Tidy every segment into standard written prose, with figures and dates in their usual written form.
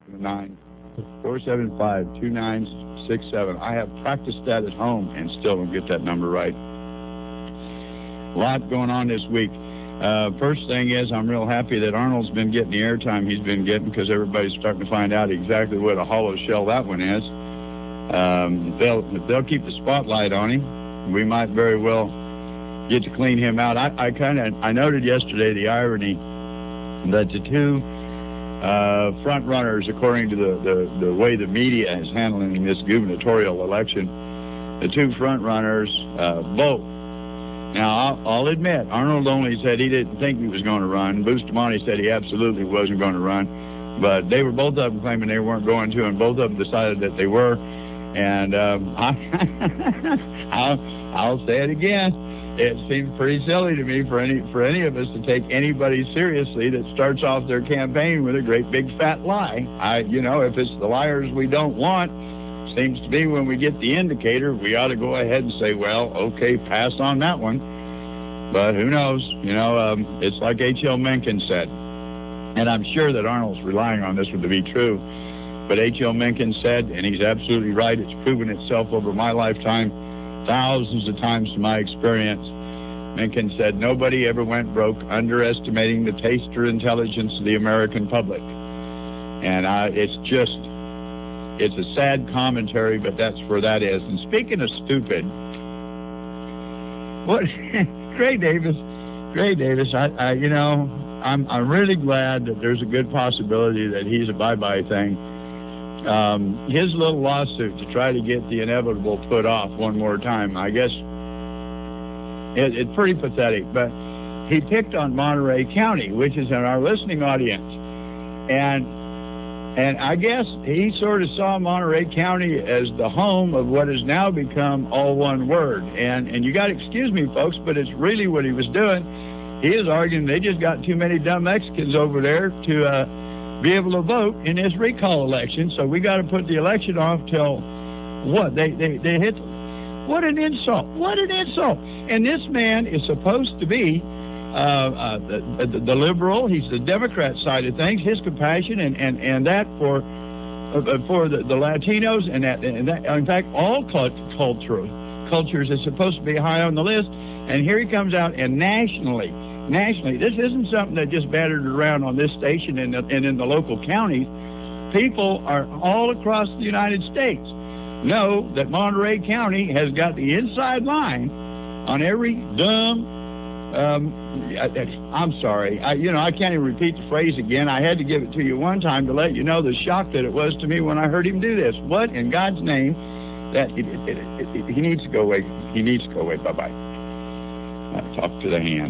9-475-2967. I have practiced that at home and still don't get that number right. A lot going on this week. First thing is, I'm real happy that Arnold's been getting the airtime he's been getting because everybody's starting to find out exactly what a hollow shell that one is. If they'll keep the spotlight on him, we might very well get to clean him out. I noted yesterday the irony that the two front runners, according to the way the media is handling this gubernatorial election, the two front runners vote. Now, I'll admit, Arnold only said he didn't think he was going to run. Bustamante said he absolutely wasn't going to run. But they were both of them claiming they weren't going to, and both of them decided that they were. And I'll say it again. It seems pretty silly to me for any of us to take anybody seriously that starts off their campaign with a great big fat lie. If it's the liars we don't want, seems to be when we get the indicator, we ought to go ahead and say, well, okay, pass on that one. But who knows? It's like H.L. Mencken said, and I'm sure that Arnold's relying on this one to be true, but H.L. Mencken said, and he's absolutely right, it's proven itself over my lifetime, thousands of times to my experience. Mencken said, nobody ever went broke underestimating the taste or intelligence of the American public. And it's a sad commentary, but that's where that is. And speaking of stupid, Gray Davis, I'm really glad that there's a good possibility that he's a bye-bye thing. His little lawsuit to try to get the inevitable put off one more time, I guess it's pretty pathetic, but he picked on Monterey County, which is in our listening audience. And I guess he sort of saw Monterey County as the home of what has now become all one word. And you got to excuse me, folks, but it's really what he was doing. He is arguing they just got too many dumb Mexicans over there to be able to vote in this recall election. So we got to put the election off till what? They hit. What an insult. What an insult. And this man is supposed to be the liberal. He's the Democrat side of things. His compassion and that for the Latinos and that in fact all cultures is supposed to be high on the list. And here he comes out and nationally, this isn't something that just battered around on this station and in the local counties. People are all across the United States know that Monterey County has got the inside line on every dumb. I'm sorry. I can't even repeat the phrase again. I had to give it to you one time to let you know the shock that it was to me when I heard him do this. What in God's name? That he needs to go away. He needs to go away. Bye-bye. Talk to the hand,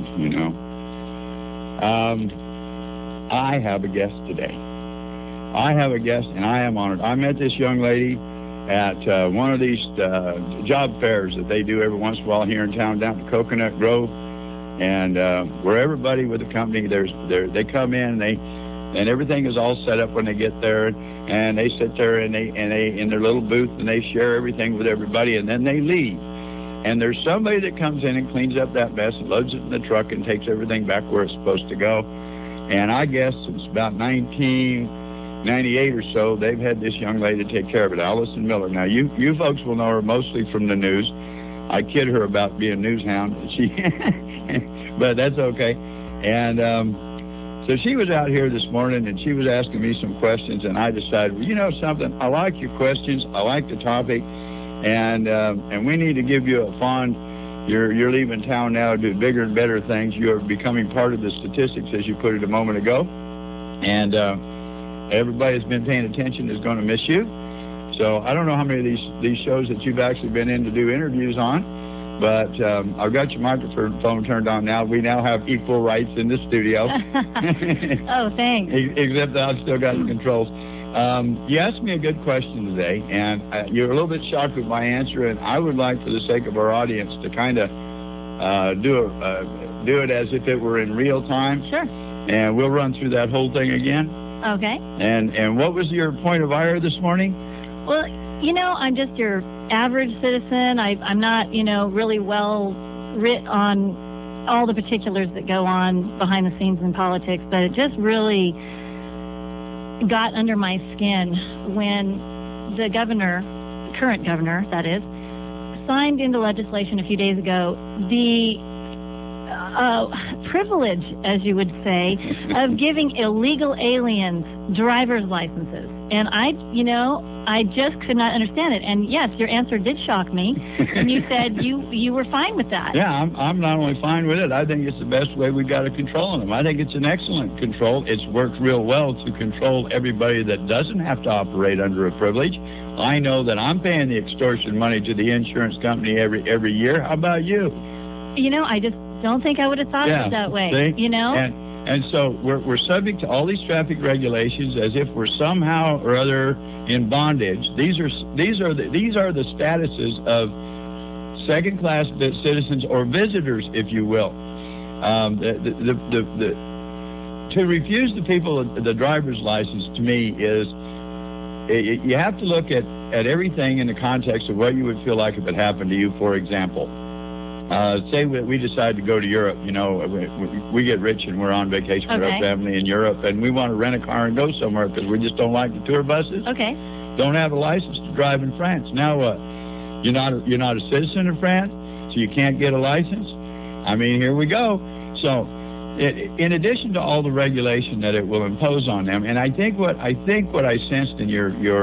I have a guest today. I have a guest, and I am honored. I met this young lady at one of these job fairs that they do every once in a while here in town down to Coconut Grove. And where everybody with the company, they come in, and everything is all set up when they get there, and they sit there and they in their little booth and they share everything with everybody, and then they leave. And there's somebody that comes in and cleans up that mess and loads it in the truck and takes everything back where it's supposed to go. And I guess since about 1998 or so, they've had this young lady to take care of it, Allison Miller. Now, you folks will know her mostly from the news. I kid her about being a news hound, but that's okay. And so she was out here this morning, and she was asking me some questions, and I decided, well, you know something? I like your questions. I like the topic, and we need to give you a fond. You're leaving town now to do bigger and better things. You're becoming part of the statistics, as you put it a moment ago, and everybody that's been paying attention is going to miss you. So I don't know how many of these shows that you've actually been in to do interviews on, but I've got your microphone turned on now. We now have equal rights in the studio. Oh, thanks. Except that I've still got the controls. You asked me a good question today, and you're a little bit shocked with my answer, and I would like, for the sake of our audience, to kind of do it as if it were in real time. Sure. And we'll run through that whole thing again. Okay. And what was your point of ire this morning? Well, I'm just your average citizen. I'm not, really well writ on all the particulars that go on behind the scenes in politics, but it just really got under my skin when the governor, current governor, that is, signed into legislation a few days ago the privilege, as you would say, of giving illegal aliens driver's licenses. And I just could not understand it. And yes, your answer did shock me. And you said you were fine with that. Yeah, I'm not only fine with it, I think it's the best way we've got to control them. I think it's an excellent control. It's worked real well to control everybody that doesn't have to operate under a privilege. I know that I'm paying the extortion money to the insurance company every year. How about you? I just don't think I would have thought of it that way. See? And so we're subject to all these traffic regulations as if we're somehow or other in bondage. These are the statuses of second-class citizens or visitors, if you will. To refuse the people the driver's license, to me, is you have to look at everything in the context of what you would feel like if it happened to you. For example, say we decide to go to Europe. We get rich and we're on vacation with our family in Europe, and we want to rent a car and go somewhere because we just don't like the tour buses. Okay. Don't have a license to drive in France. Now what? You're not a citizen of France, so you can't get a license. I mean, here we go. So, in addition to all the regulation that it will impose on them, and I think what I sensed in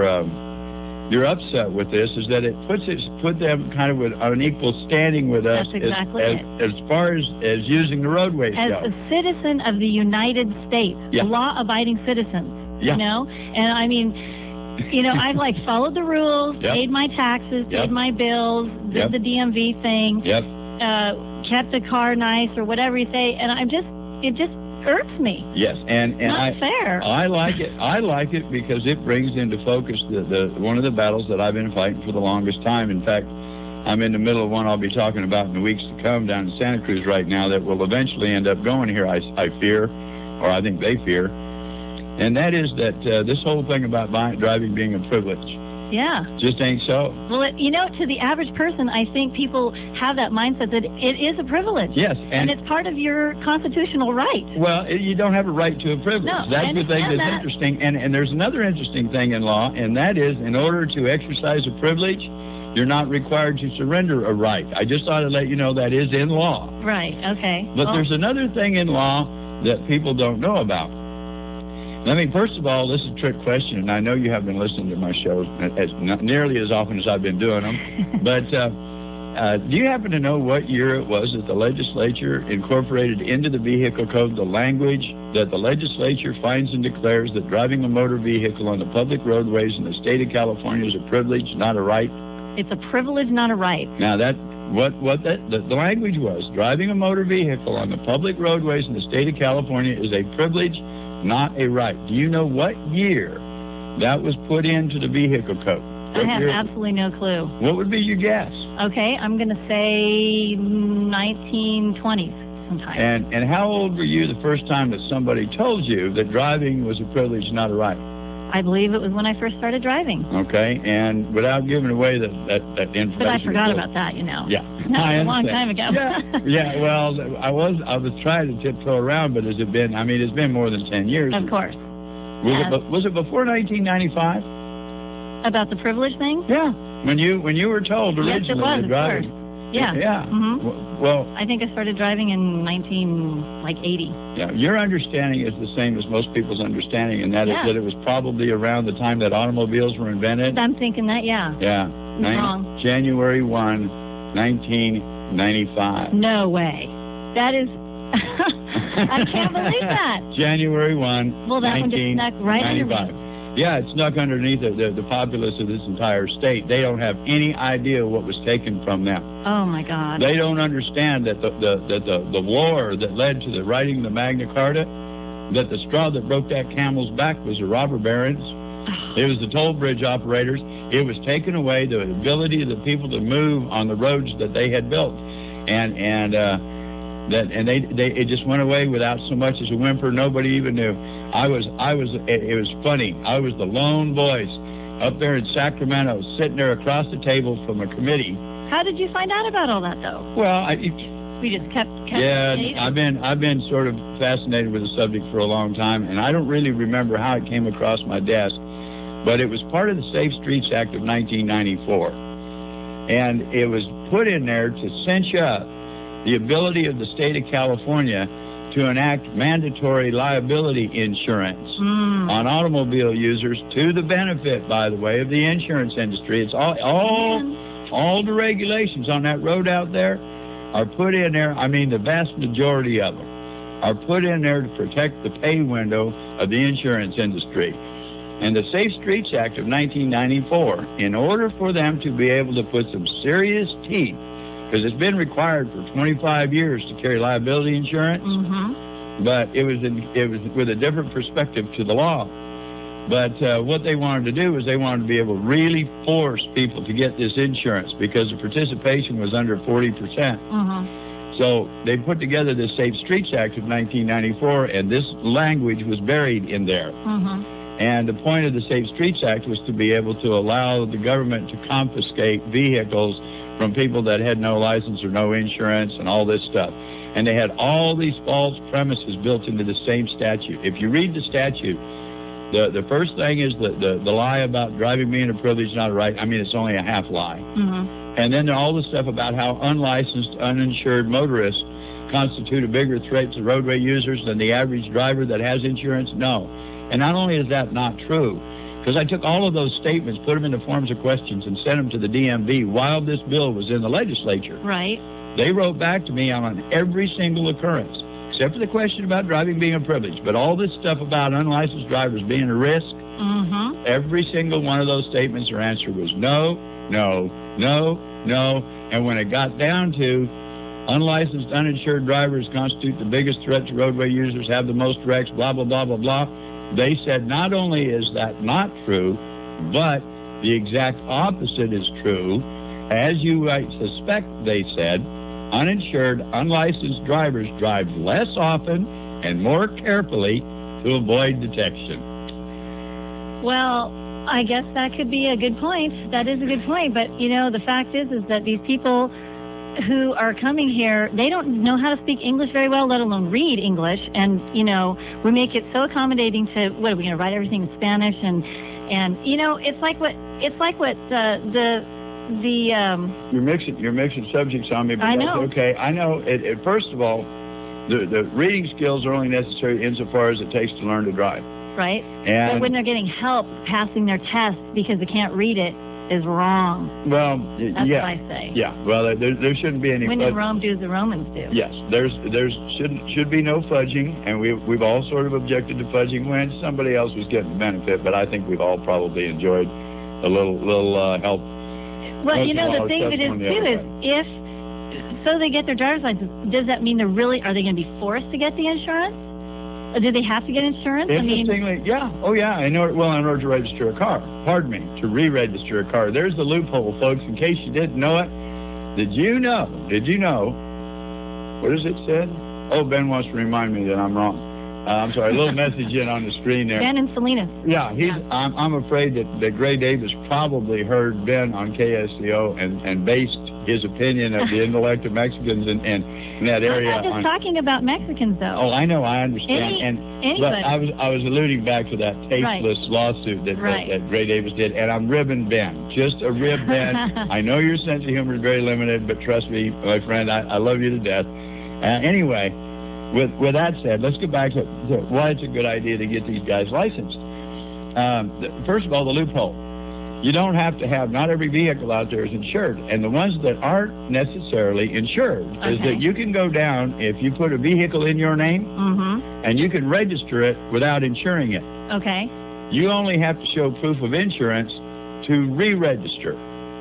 your upset with this is that it put them kind of on an equal standing with us. That's exactly as far as using the roadways as go. a citizen of the United States, law-abiding citizens. Yeah. And I mean, I've followed the rules, paid my taxes, paid my bills, did the DMV thing, kept the car nice or whatever you say, and it just irks me. Yes, and not fair. I like it. I like it because it brings into focus the one of the battles that I've been fighting for the longest time. In fact, I'm in the middle of one I'll be talking about in the weeks to come down in Santa Cruz right now that will eventually end up going here, I fear, or I think they fear. And that is that this whole thing about driving being a privilege. Yeah. Just ain't so. Well, to the average person, I think people have that mindset that it is a privilege. Yes. And it's part of your constitutional right. Well, you don't have a right to a privilege. No, that's the thing that's interesting. And there's another interesting thing in law, and that is in order to exercise a privilege, you're not required to surrender a right. I just ought to let you know that is in law. Right, okay. But there's another thing in law that people don't know about. First of all, this is a trick question, and I know you have been listening to my shows not nearly as often as I've been doing them. But do you happen to know what year it was that the legislature incorporated into the vehicle code the language that the legislature finds and declares that driving a motor vehicle on the public roadways in the state of California is a privilege, not a right? It's a privilege, not a right. Now, the language was, driving a motor vehicle on the public roadways in the state of California is a privilege, not a right. Do you know what year that was put into the vehicle code? I have absolutely no clue. What would be your guess? Okay, I'm going to say 1920s sometime. And how old were you the first time that somebody told you that driving was a privilege, not a right? I believe it was when I first started driving. Okay, and without giving away that information. But I forgot about that, Yeah, that was a long time ago. Yeah. Well, I was trying to tiptoe around, but has it been? It's been more than 10 years. Of course. Was it before 1995? About the privilege thing? Yeah. When you were told originally that driving. Yeah. Yeah. Mm-hmm. Well, I think I started driving in 1980. Yeah. Your understanding is the same as most people's understanding, and that is that it was probably around the time that automobiles were invented. I'm thinking that. Yeah. Yeah. Wrong. January 1, 1995. No way. That is. I can't believe that. January 1, well, that 1995. One just snuck right under me. Yeah, it snuck underneath the populace of this entire state. They don't have any idea what was taken from them. Oh, my God. They don't understand that the war that led to the writing of the Magna Carta, that the straw that broke that camel's back was the robber barons. It was the toll bridge operators. It was taking away the ability of the people to move on the roads that they had built. It just went away without so much as a whimper. Nobody even knew. It was funny. I was the lone voice up there in Sacramento, sitting there across the table from a committee. How did you find out about all that, though? Well, We just kept yeah, I've been sort of fascinated with the subject for a long time, and I don't really remember how it came across my desk, but it was part of the Safe Streets Act of 1994, and it was put in there to cinch up the ability of the state of California to enact mandatory liability insurance on automobile users to the benefit, by the way, of the insurance industry. It's all the regulations on that road out there are put in there. I mean, the vast majority of them are put in there to protect the pay window of the insurance industry. And the Safe Streets Act of 1994, in order for them to be able to put some serious teeth, because it's been required for 25 years to carry liability insurance, but it was with a different perspective to the law. But what they wanted to do was they wanted to be able to really force people to get this insurance because the participation was under 40%. So they put together the Safe Streets Act of 1994, and this language was buried in there. And the point of the Safe Streets Act was to be able to allow the government to confiscate vehicles from people that had no license or no insurance and all this stuff. And they had all these false premises built into the same statute. If you read the statute, the first thing is the lie about driving being a privilege, not a right. I mean, it's only a half lie. And then all the stuff about how unlicensed, uninsured motorists constitute a bigger threat to roadway users than the average driver that has insurance. No. And not only is that not true, because I took all of those statements, put them into forms of questions, and sent them to the DMV while this bill was in the legislature. Right. They wrote back to me on every single occurrence, except for the question about driving being a privilege. But all this stuff about unlicensed drivers being a risk, every single one of those statements, their answer was no, no, no, no. And when it got down to unlicensed, uninsured drivers constitute the biggest threat to roadway users, have the most wrecks, blah, blah, blah, blah, blah, they said not only is that not true, but the exact opposite is true. As you might suspect, they said, uninsured, unlicensed drivers drive less often and more carefully to avoid detection. Well, I guess that could be a good point. That is a good point. But, you know, the fact is that these people who are coming here, they don't know how to speak English very well, let alone read English. And, you know, we make it so accommodating to, what, are we going to write everything in Spanish? And you know, it's like what You're mixing subjects on me, but I know. That's okay. I know, first of all, the reading skills are only necessary insofar as it takes to learn to drive. Right. And but when they're getting help passing their test because they can't read it, is wrong. Well, that's what I say. Yeah. Well, there shouldn't be any. When in Rome, do as the Romans do. Yes. There should be no fudging, and we've all sort of objected to fudging when somebody else was getting the benefit. But I think we've all probably enjoyed a little help. Well, you know, the thing that is too is so they get their driver's license. Does that mean are they going to be forced to get the insurance? Or do they have to get insurance? Interestingly, yeah. Oh, yeah. I know. Well, in order to register a car. Pardon me. To re-register a car. There's the loophole, folks. In case you didn't know it. Did you know? What does it say? Oh, Ben wants to remind me that I'm wrong. I'm sorry. A little message in on the screen there. Ben and Salinas. Yeah. I'm afraid that Gray Davis probably heard Ben on KSCO and based his opinion of the intellect of Mexicans in that area. I'm not just talking about Mexicans, though. Oh, I know. I understand. But I was alluding back to that tasteless lawsuit that Gray Davis did, and I'm ribbing Ben. Just a rib, Ben. I know your sense of humor is very limited, but trust me, my friend, I love you to death. Anyway, with that said, let's go back to why it's a good idea to get these guys licensed. First of all, the loophole. You don't have to have, not every vehicle out there is insured. And the ones that aren't necessarily insured is that you can go down, if you put a vehicle in your name, and you can register it without insuring it. Okay. You only have to show proof of insurance to re-register.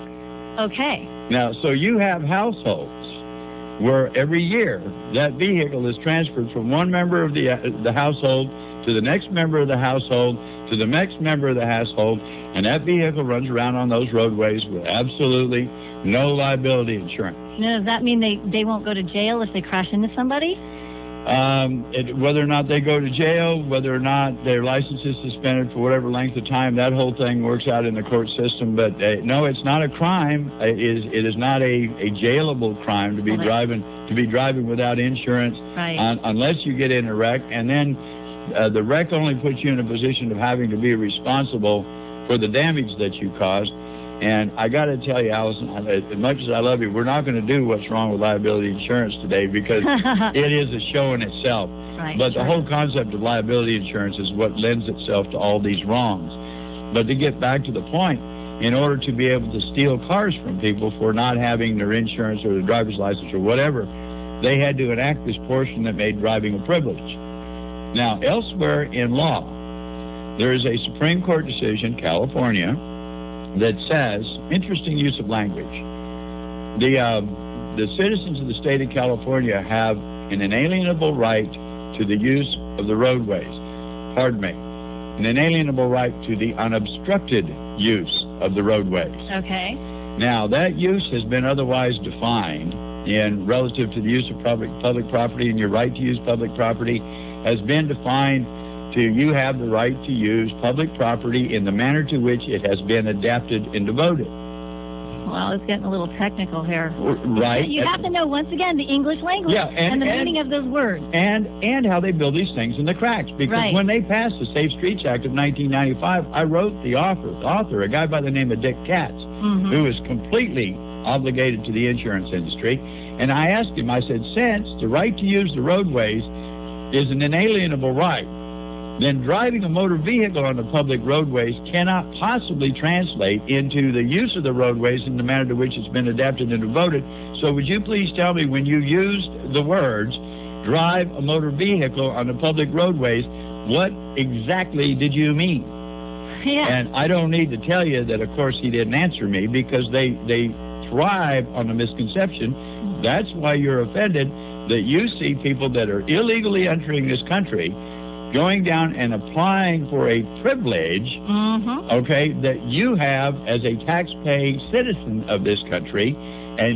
Okay. Now, so you have households where every year that vehicle is transferred from one member of the household to the next member of the household to the next member of the household, and that vehicle runs around on those roadways with absolutely no liability insurance. Now, does that mean they won't go to jail if they crash into somebody? Whether or not they go to jail, whether or not their license is suspended for whatever length of time, that whole thing works out in the court system. But no, it's not a crime. It is not a jailable crime to be driving without insurance, right. Unless you get in a wreck, and then the wreck only puts you in a position of having to be responsible for the damage that you caused. And I got to tell you, Allison, as much as I love you, we're not going to do what's wrong with liability insurance today because it is a show in itself. Right, but the whole concept of liability insurance is what lends itself to all these wrongs. But to get back to the point, in order to be able to steal cars from people for not having their insurance or their driver's license or whatever, they had to enact this portion that made driving a privilege. Now, elsewhere in law, there is a Supreme Court decision, California, that says, interesting use of language, the citizens of the state of California have an inalienable right to the use of the roadways. Pardon me. An inalienable right to the unobstructed use of the roadways. Okay. Now, that use has been otherwise defined in relative to the use of public property, and your right to use public property has been defined to you have the right to use public property in the manner to which it has been adapted and devoted. Well, it's getting a little technical here. Right. You have to know, once again, the English language and the meaning of those words. And how they build these things in the cracks. Because when they passed the Safe Streets Act of 1995, I wrote the author, a guy by the name of Dick Katz, who is completely obligated to the insurance industry. And I asked him, I said, since the right to use the roadways is an inalienable right, then driving a motor vehicle on the public roadways cannot possibly translate into the use of the roadways in the manner to which it's been adapted and devoted. So would you please tell me, when you used the words, drive a motor vehicle on the public roadways, what exactly did you mean? Yeah. And I don't need to tell you that, of course, he didn't answer me, because they thrive on the misconception. That's why you're offended, that you see people that are illegally entering this country going down and applying for a privilege, okay, that you have as a tax-paying citizen of this country, and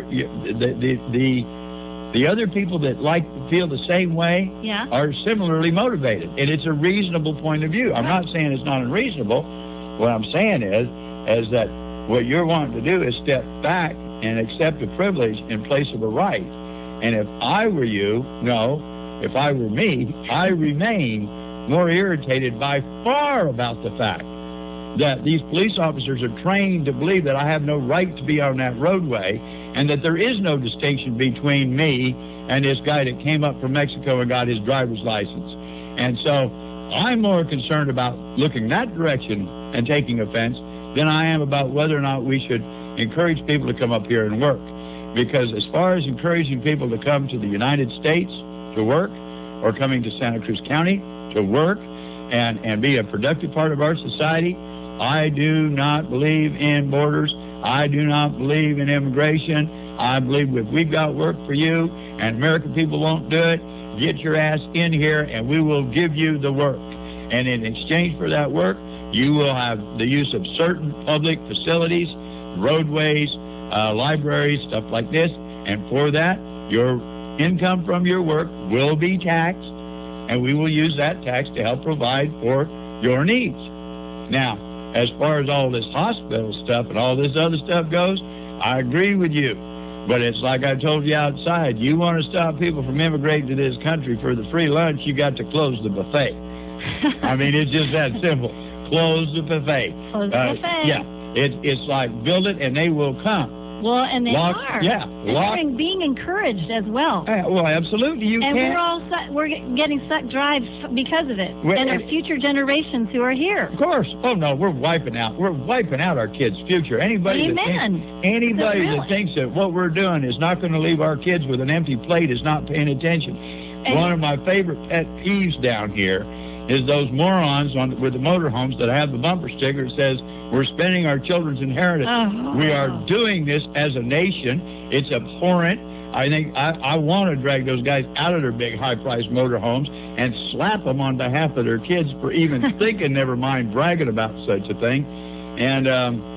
the other people that feel the same way are similarly motivated, and it's a reasonable point of view. I'm not saying it's not unreasonable. What I'm saying is that what you're wanting to do is step back and accept a privilege in place of a right. And if I were you, if I were me, I remain more irritated by far about the fact that these police officers are trained to believe that I have no right to be on that roadway, and that there is no distinction between me and this guy that came up from Mexico and got his driver's license. And so I'm more concerned about looking that direction and taking offense than I am about whether or not we should encourage people to come up here and work. Because as far as encouraging people to come to the United States to work, or coming to Santa Cruz County to work and be a productive part of our society, I do not believe in borders. I do not believe in immigration. I believe if we've got work for you and American people won't do it, get your ass in here and we will give you the work. And in exchange for that work, you will have the use of certain public facilities, roadways, libraries, stuff like this. And for that, your income from your work will be taxed, and we will use that tax to help provide for your needs. Now, as far as all this hospital stuff and all this other stuff goes, I agree with you. But it's like I told you outside, you want to stop people from immigrating to this country for the free lunch, you got to close the buffet. I mean, it's just that simple. Close the buffet. Close the buffet. Yeah, it's like build it and they will come. Well, and they are. Yeah. And they're being encouraged as well. Well, absolutely. We're getting sucked dry because of it. And our future generations who are here. Of course. Oh, no, we're wiping out our kids' future. Anybody that thinks that what we're doing is not going to leave our kids with an empty plate is not paying attention. And one of my favorite pet peeves down here is those morons with the motorhomes that have the bumper sticker that says, we're spending our children's inheritance. We are doing this as a nation. It's abhorrent. I think I want to drag those guys out of their big high-priced motorhomes and slap them on behalf of their kids for even thinking, never mind bragging about such a thing. And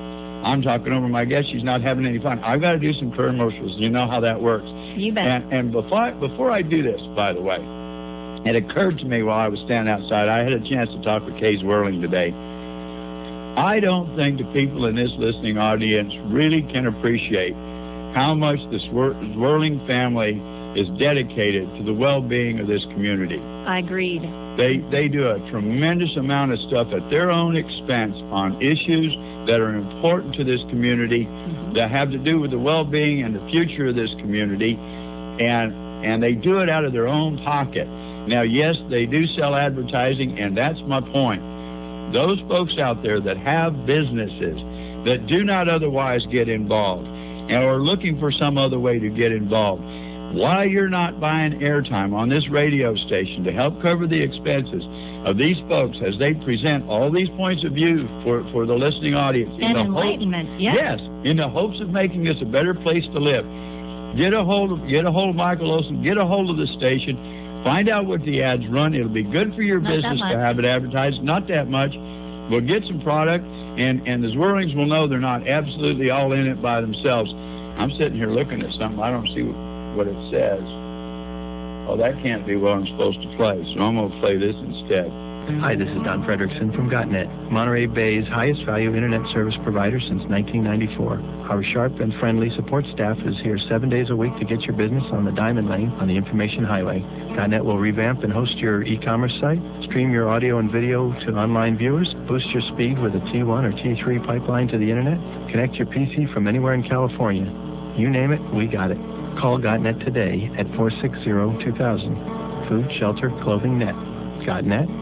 I'm talking over my guest. She's not having any fun. I've got to do some commercials. You know how that works. You bet. And before I do this, by the way, it occurred to me while I was standing outside, I had a chance to talk with Kay Zwirling today. I don't think the people in this listening audience really can appreciate how much the Zwirling family is dedicated to the well-being of this community. I agreed. They do a tremendous amount of stuff at their own expense on issues that are important to this community, that have to do with the well-being and the future of this community, and they do it out of their own pocket. Now, yes, they do sell advertising, and that's my point. Those folks out there that have businesses that do not otherwise get involved and are looking for some other way to get involved, why you're not buying airtime on this radio station to help cover the expenses of these folks as they present all these points of view for the listening audience. And enlightenment, yes, in the hopes of making this a better place to live. Get a hold of Michael Olson, get a hold of the station, find out what the ads run. It'll be good for your business to have it advertised. Not that much. We'll get some product, and the Zwirlings will know they're not absolutely all in it by themselves. I'm sitting here looking at something. I don't see what it says. Oh, that can't be what I'm supposed to play, so I'm going to play this instead. Hi, this is Don Fredrickson from GotNet, Monterey Bay's highest value internet service provider since 1994. Our sharp and friendly support staff is here 7 days a week to get your business on the Diamond Lane on the Information Highway. GotNet will revamp and host your e-commerce site, stream your audio and video to online viewers, boost your speed with a T1 or T3 pipeline to the internet, connect your PC from anywhere in California. You name it, we got it. Call GotNet today at 460-2000. Food, shelter, clothing, net. GotNet.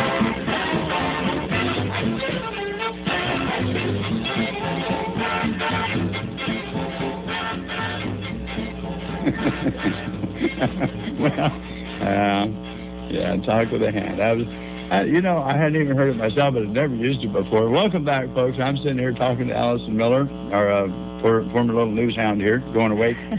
Yeah, talk with a hand. I hadn't even heard it myself, but I'd never used it before. Welcome back, folks. I'm sitting here talking to Allison Miller, our former little news hound here, going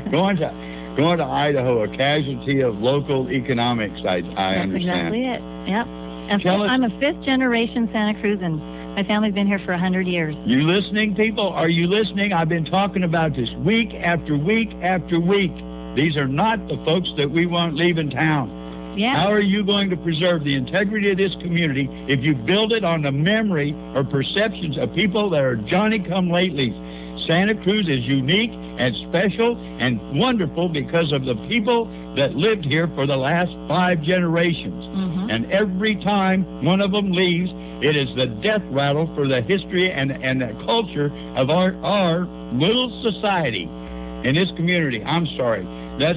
to Idaho, a casualty of local economics, I understand. That's exactly it, yep. I'm a fifth-generation Santa Cruz, and my family's been here for 100 years. You listening, people? Are you listening? I've been talking about this week after week after week. These are not the folks that we want leaving town. Yeah. How are you going to preserve the integrity of this community if you build it on the memory or perceptions of people that are Johnny-come-latelys? Santa Cruz is unique and special and wonderful because of the people that lived here for the last 5 generations. And every time one of them leaves, it is the death rattle for the history and the culture of our little society in this community. I'm sorry. That's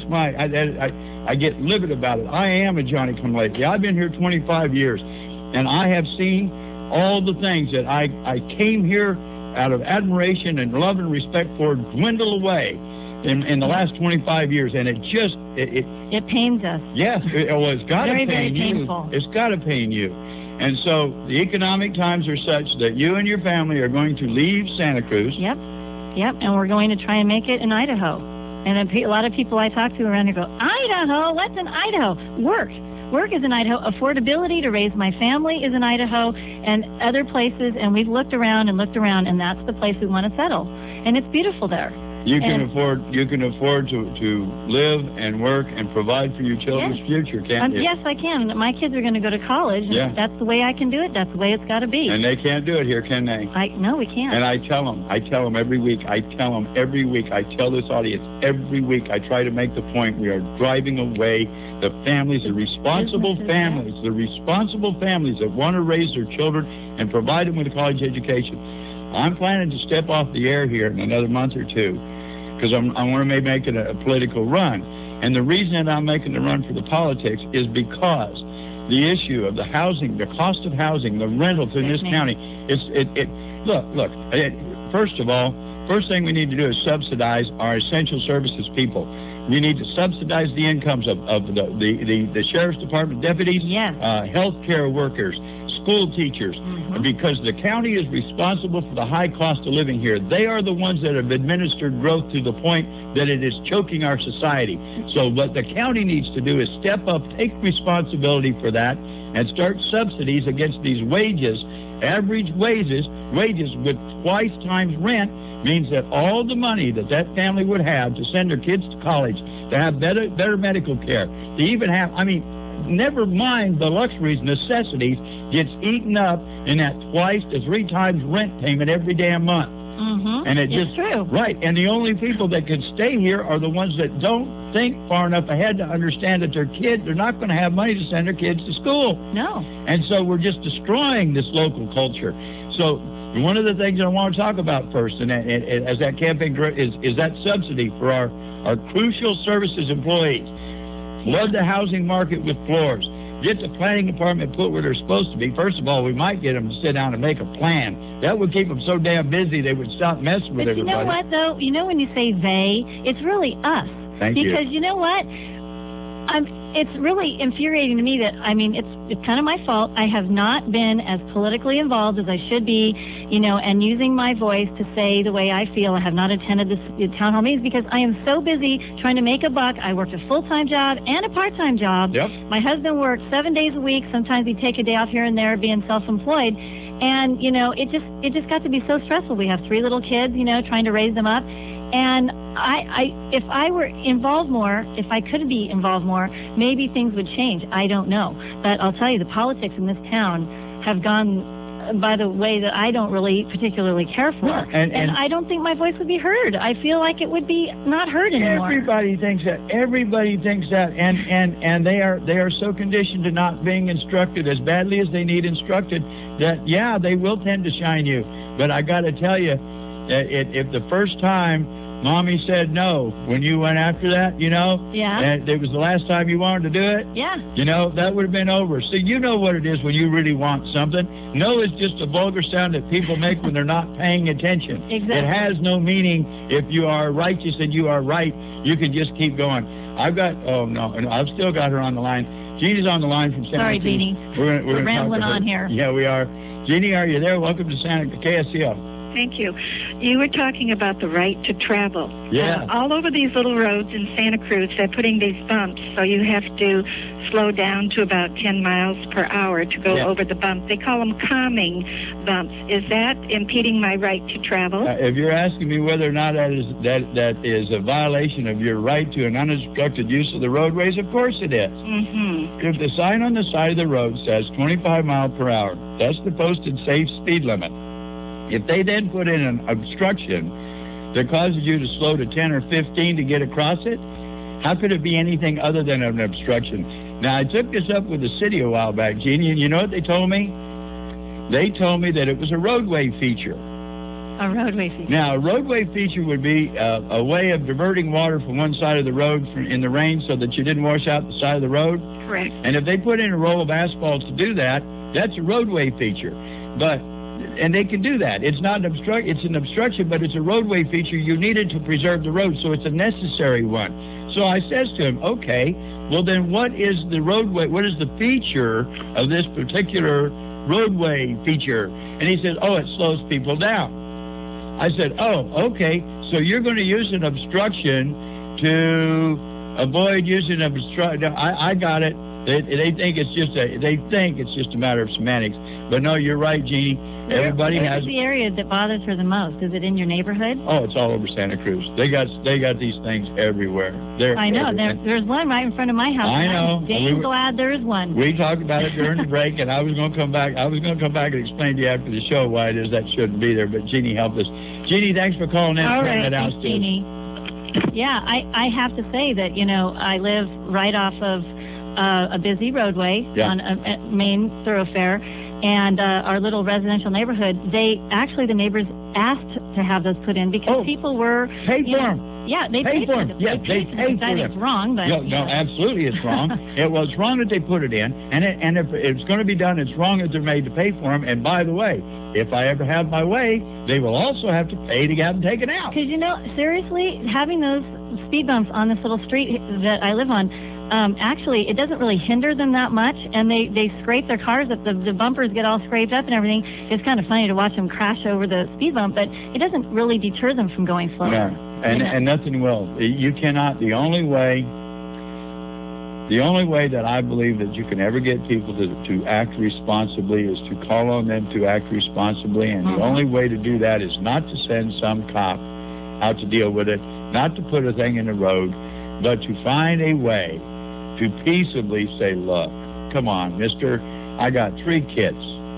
I get livid about it. I am a Johnny-come-lately. I've been here 25 years, and I have seen all the things that I came here out of admiration and love and respect for dwindle away in the last 25 years, and it pains us. Yes, it's got to pain very you. Painful. It's got to pain you. And so the economic times are such that you and your family are going to leave Santa Cruz. Yep, and we're going to try and make it in Idaho. And a lot of people I talk to around here go, Idaho? What's in Idaho? Work is in Idaho. Affordability to raise my family is in Idaho and other places. And we've looked around, and that's the place we want to settle. And it's beautiful there. You can afford to live and work and provide for your children's future, can't you? Yes, I can. My kids are going to go to college, and that's the way I can do it. That's the way it's got to be. And they can't do it here, can they? No, we can't. And I tell them every week. I tell this audience every week. I try to make the point we are driving away the families, the responsible families that want to raise their children and provide them with a college education. I'm planning to step off the air here in another month or two because I want to maybe make it a political run. And the reason that I'm making the run for the politics is because the issue of the housing, the cost of housing, the rentals in this county, look, first of all, first thing we need to do is subsidize our essential services people. We need to subsidize the incomes of the Sheriff's Department deputies, health care workers, school teachers, because the county is responsible for the high cost of living here. They are the ones that have administered growth to the point that it is choking our society. So what the county needs to do is step up, take responsibility for that, and start subsidies against these wages Average wages with twice times rent means that all the money that family would have to send their kids to college, to have better medical care, to even have, never mind the luxuries, necessities, gets eaten up in that twice to three times rent payment every damn month. Mm-hmm. And it's true. Right. And the only people that can stay here are the ones that don't think far enough ahead to understand that they're not going to have money to send their kids to school. No. And so we're just destroying this local culture. So one of the things I want to talk about first, and as that campaign is that subsidy for our crucial services employees. Flood the housing market with floors. Get the planning department put where they're supposed to be. First of all, we might get them to sit down and make a plan. That would keep them so damn busy they would stop messing with everybody. But you know what, though? You know when you say they, it's really us. Thank you. Because you know what? It's really infuriating to me that, it's kind of my fault. I have not been as politically involved as I should be, and using my voice to say the way I feel. I have not attended the town hall meetings because I am so busy trying to make a buck. I worked a full-time job and a part-time job. Yep. My husband works 7 days a week. Sometimes he'd take a day off here and there being self-employed. And, it just got to be so stressful. We have 3 little kids, trying to raise them up. And if I were involved more, if I could be involved more, maybe things would change. I don't know. But I'll tell you, the politics in this town have gone by the way that I don't really particularly care for. Yeah, and I don't think my voice would be heard. I feel like it would be not heard anymore. Everybody thinks that. And they are so conditioned to not being instructed as badly as they need instructed that, yeah, they will tend to shine you. But I got to tell you, if the first time Mommy said no when you went after that, yeah, and it was the last time you wanted to do it, yeah, that would have been over. So you know what it is when you really want something. No is just a vulgar sound that people make when they're not paying attention. Exactly. It has no meaning. If you are righteous and you are right, you can just keep going. I've still got her on the line. Jeannie's on the line from Santa Sorry, Cruz. Jeannie. We're rambling on here. Yeah, we are. Jeannie, are you there? Welcome to KSCO. Thank you. You were talking about the right to travel. Yeah. All over these little roads in Santa Cruz, they're putting these bumps, so you have to slow down to about 10 miles per hour to go over the bump. They call them calming bumps. Is that impeding my right to travel? If you're asking me whether or not that is a violation of your right to an unobstructed use of the roadways, of course it is. Mm-hmm. If the sign on the side of the road says 25 miles per hour, that's the posted safe speed limit. If they then put in an obstruction that causes you to slow to 10 or 15 to get across it, how could it be anything other than an obstruction? Now, I took this up with the city a while back, Jeannie, and you know what they told me? They told me that it was a roadway feature. A roadway feature. Now, a roadway feature would be a way of diverting water from one side of the road in the rain so that you didn't wash out the side of the road. Correct. And if they put in a roll of asphalt to do that, that's a roadway feature. And they can do that. It's not it's an obstruction, but it's a roadway feature. You need it to preserve the road, so it's a necessary one. So I says to him, okay, well then what is the roadway, what is the feature of this particular roadway feature? And he says, oh, it slows people down. I said, oh, okay, so you're going to use an obstruction to avoid using an obstruction. I got it. They think it's just a matter of semantics. But no, you're right, Jeannie. Everybody has. Where's the area that bothers her the most? Is it in your neighborhood? Oh, it's all over Santa Cruz. They got these things everywhere. I know. There's one right in front of my house. I know. I'm dang glad there's one. We talked about it during the break, and I was going to come back. And explain to you after the show why it is that shouldn't be there. But Jeannie helped us. Jeannie, thanks for calling in. All right, thanks, Jeannie. Yeah, I have to say that I live right off of a busy roadway on a main thoroughfare, and our little residential neighborhood, the neighbors asked to have those put in because people were paid for them. Yeah, they paid for them. Yeah, they paid for them. It's wrong, but no, absolutely, it's wrong. It was wrong that they put it in, and if it's going to be done, it's wrong that they're made to pay for them. And by the way, if I ever have my way, they will also have to pay to have them taken out. Because seriously, having those speed bumps on this little street that I live on. Actually, it doesn't really hinder them that much, and they scrape their cars up. The bumpers get all scraped up and everything. It's kind of funny to watch them crash over the speed bump, but it doesn't really deter them from going slower. Yeah, and nothing will. You cannot. The only way The only way that I believe that you can ever get people to act responsibly is to call on them to act responsibly, and the only way to do that is not to send some cop out to deal with it, not to put a thing in the road, but to find a way to peaceably say, look, come on, mister, I got 3 kids.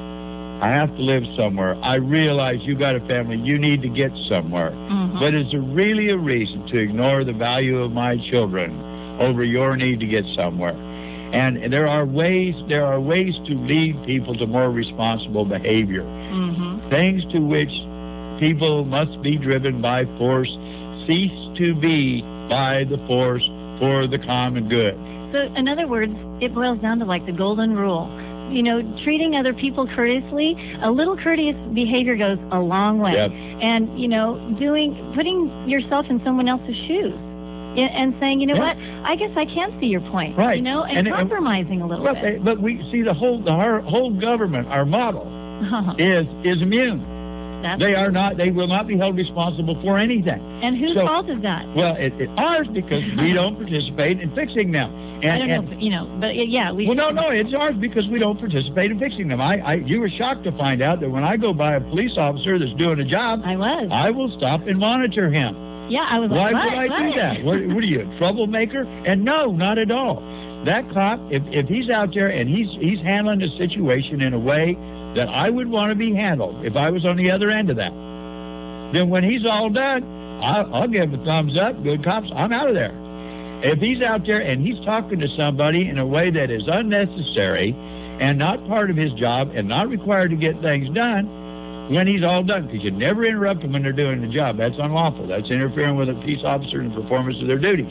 I have to live somewhere. I realize you got a family. You need to get somewhere. But is there really a reason to ignore the value of my children over your need to get somewhere? And there are ways to lead people to more responsible behavior. Things to which people must be driven by force cease to be by the force for the common good. So, in other words, it boils down to like the golden rule. You know, treating other people courteously, a little courteous behavior goes a long way. And, you know, putting yourself in someone else's shoes and saying, you know what, I guess I can see your point. You know, and compromising a little bit. But we see our whole government, our model, is immune. They will not be held responsible for anything. And whose fault is that? Well, it's ours because we don't participate in fixing them. I don't know, you know, but yeah, we. Well, no, it's ours because we don't participate in fixing them. You were shocked to find out that when I go by a police officer that's doing a job, I will stop and monitor him. Yeah, I was like, why would I do that? What are you, a troublemaker? And no, not at all. That cop, if he's out there and he's handling the situation in a way that I would want to be handled if I was on the other end of that, then when he's all done, I'll give him a thumbs up. Good cops, I'm out of there. If he's out there and he's talking to somebody in a way that is unnecessary and not part of his job and not required to get things done, when he's all done, because you never interrupt them when they're doing the job. That's unlawful. That's interfering with a peace officer in the performance of their duties.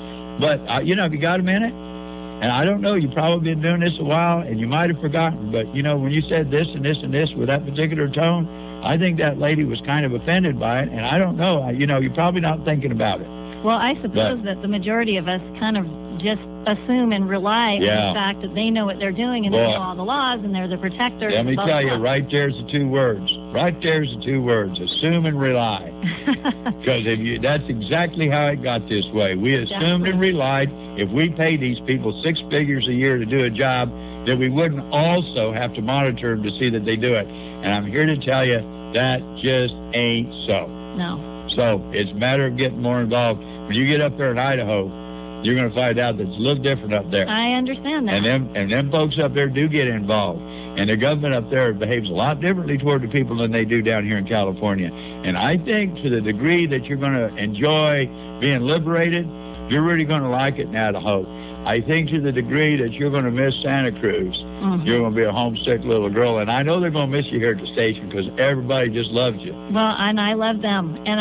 But, you know, if you got a minute, and I don't know, you've probably been doing this a while, and you might have forgotten, but, you know, when you said this and this and this with that particular tone, I think that lady was kind of offended by it, and I don't know, you know, you're probably not thinking about it. Well, I suppose that the majority of us kind of just assume and rely on the fact that they know what they're doing and they know all the laws and they're the protectors. Let me tell you, right there's the 2 words. Right there's the 2 words, assume and rely. Because that's exactly how it got this way. We assumed and relied if we paid these people 6 figures a year to do a job, that we wouldn't also have to monitor them to see that they do it. And I'm here to tell you that just ain't so. No. So it's a matter of getting more involved. When you get up there in Idaho, you're going to find out that it's a little different up there. I understand that. And them folks up there do get involved. And the government up there behaves a lot differently toward the people than they do down here in California. And I think to the degree that you're going to enjoy being liberated, you're really going to like it in Idaho. I think to the degree that you're going to miss Santa Cruz, you're going to be a homesick little girl. And I know they're going to miss you here at the station because everybody just loves you. Well, and I love them. And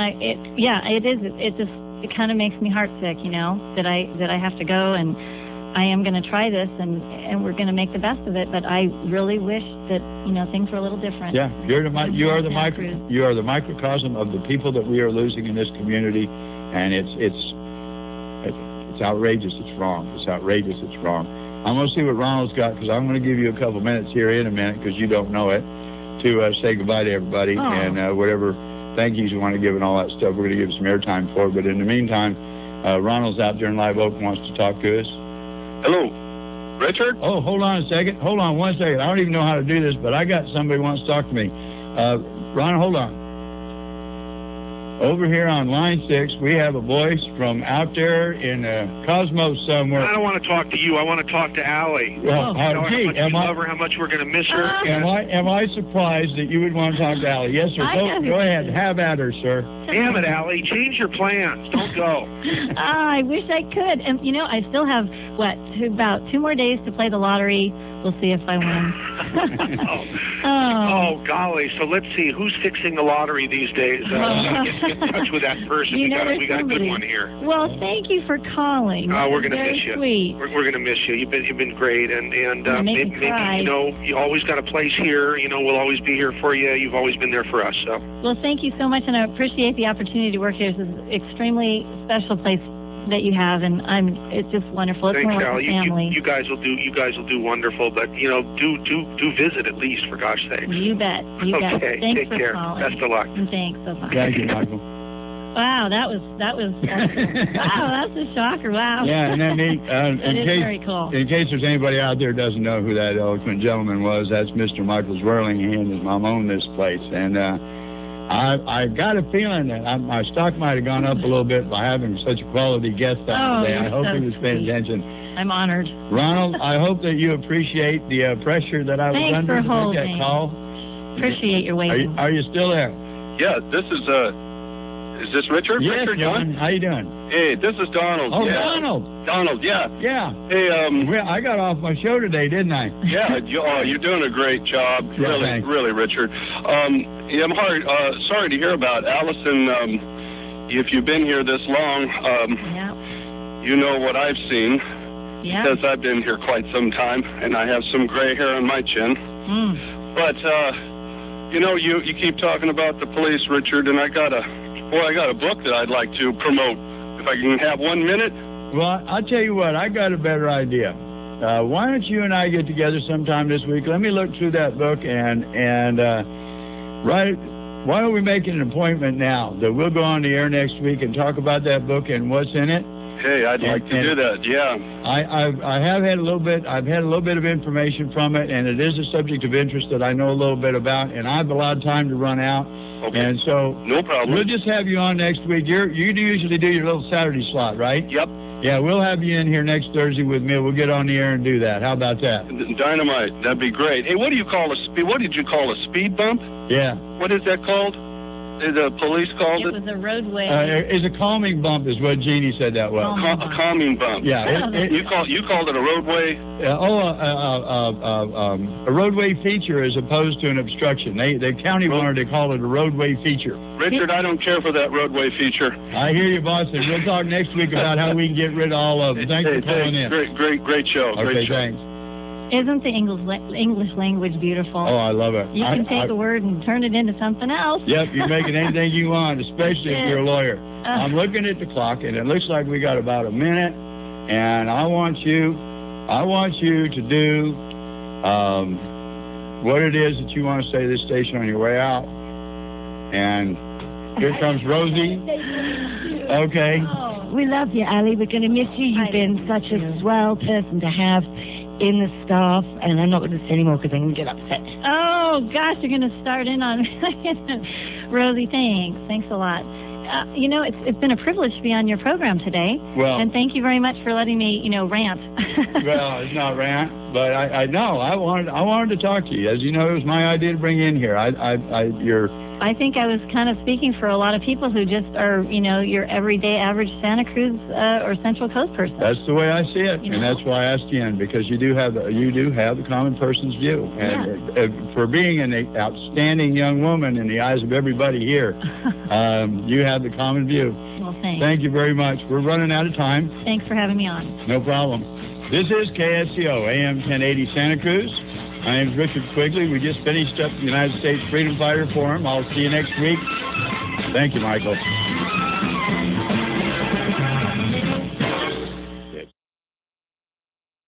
it kind of makes me heartsick, you know, that I have to go, and I am going to try this, and we're going to make the best of it. But I really wish that, you know, things were a little different. Yeah, you are the microcosm of the people that we are losing in this community, and it's outrageous. It's wrong. It's outrageous. It's wrong. I'm going to see what Ronald's got, because I'm going to give you a couple minutes here in a minute, because you don't know it, to say goodbye to everybody and whatever thank yous you want to give and all that stuff. We're going to give some airtime for it. But in the meantime, Ronald's out there in Live Oak, wants to talk to us. Hello, Richard? Oh, hold on a second. Hold on 1 second. I don't even know how to do this, but I got somebody who wants to talk to me. Ron, hold on. Over here on line 6, we have a voice from out there in Cosmos somewhere. I don't want to talk to you. I want to talk to Allie. Well, how much you love her, how much we're going to miss her. Am I surprised that you would want to talk to Allie? Yes, sir. Go ahead. Have at her, sir. Damn it, Allie. Change your plans. Don't go. I wish I could. And, you know, I still have, about 2 more days to play the lottery. We'll see if I win. Oh, golly. So let's see. Who's fixing the lottery these days? Get in touch with that person. We got a good one here. Well, thank you for calling. We're going to miss you. Sweet. We're going to miss you. You've been great. And maybe, you know, you always got a place here. You know, we'll always be here for you. You've always been there for us. So. Well, thank you so much, and I appreciate the opportunity to work here. This is an extremely special place that you have, and it's just wonderful. It's Thanks, more like Al. a family. You guys will do wonderful, but you know, do visit at least, for gosh sakes. You bet. Okay, Thanks take for care. calling. Best of luck. And thanks. Bye-bye. Thank you, Michael. Wow, that was wow, that's a shocker. Wow. Yeah, and then that is very cool. In case there's anybody out there who doesn't know who that eloquent gentleman was, that's Mr. Michael Zwirling. He and his mom own this place, and I got a feeling that my stock might have gone up a little bit by having such a quality guest on today. I hope he was paying attention. I'm honored. Ronald, I hope that you appreciate the pressure that I was under to make that call. Appreciate your waiting. Are you still there? Yeah, this is this Richard? Yes, Richard, John. How you doing? Hey, this is Donald. Oh, yeah. Donald. Donald, yeah. Yeah. Hey, well, I got off my show today, didn't I? Yeah, you're doing a great job. Yeah, really, Richard. Yeah, I'm sorry to hear about Allison. If you've been here this long, you know what I've seen. Yeah. Because I've been here quite some time, and I have some gray hair on my chin. But, you know, you keep talking about the police, Richard, and I got a book that I'd like to promote. If I can have 1 minute. Well, I'll tell you what, I got a better idea. Why don't you and I get together sometime this week? Let me look through that book and why don't we make an appointment now that we'll go on the air next week and talk about that book and what's in it? Hey, I'd like to do that. Yeah. I've had a little bit of information from it, and it is a subject of interest that I know a little bit about, and I've allowed time to run out. Okay. And so no problem. We'll just have you on next week. You usually do your little Saturday slot, right? Yep. Yeah, we'll have you in here next Thursday with me. We'll get on the air and do that. How about that? Dynamite. That'd be great. Hey, what did you call a speed bump? Yeah. What is that called? The police called it? It was a roadway. It's a calming bump is what Jeannie said that was. A calming bump. Yeah. You called it a roadway? A roadway feature as opposed to an obstruction. The county wanted to call it a roadway feature. Richard, I don't care for that roadway feature. I hear you, boss, and we'll talk next week about how we can get rid of all of them. Thanks for calling in. Great show. Okay, great show. Thanks. Isn't the English language beautiful? Oh, I love it. You can take a word and turn it into something else. Yep, you can make it anything you want, especially if you're a lawyer. I'm looking at the clock, and it looks like we got about a minute, and I want you to do what it is that you want to say to this station on your way out. And here comes Rosie. Okay. We love you, Allie. We're going to miss you. You've been such a swell person to have in the staff, and I'm not going to say anymore because I'm going to get upset. Oh, gosh, you're going to start in on Rosie, thanks a lot. You know, it's been a privilege to be on your program today. Well, and thank you very much for letting me, rant. Well, it's not rant, but I wanted to talk to you. As you know, it was my idea to bring you in here. I think I was kind of speaking for a lot of people who just are, your everyday average Santa Cruz or Central Coast person. That's the way I see it, and that's why I asked you in, because you do have the common person's view, and for being an outstanding young woman in the eyes of everybody here, you have the common view. Well, thanks. Thank you very much. We're running out of time. Thanks for having me on. No problem. This is KSCO AM 1080 Santa Cruz. My name is Richard Quigley. We just finished up the United States Freedom Fighter Forum. I'll see you next week. Thank you, Michael.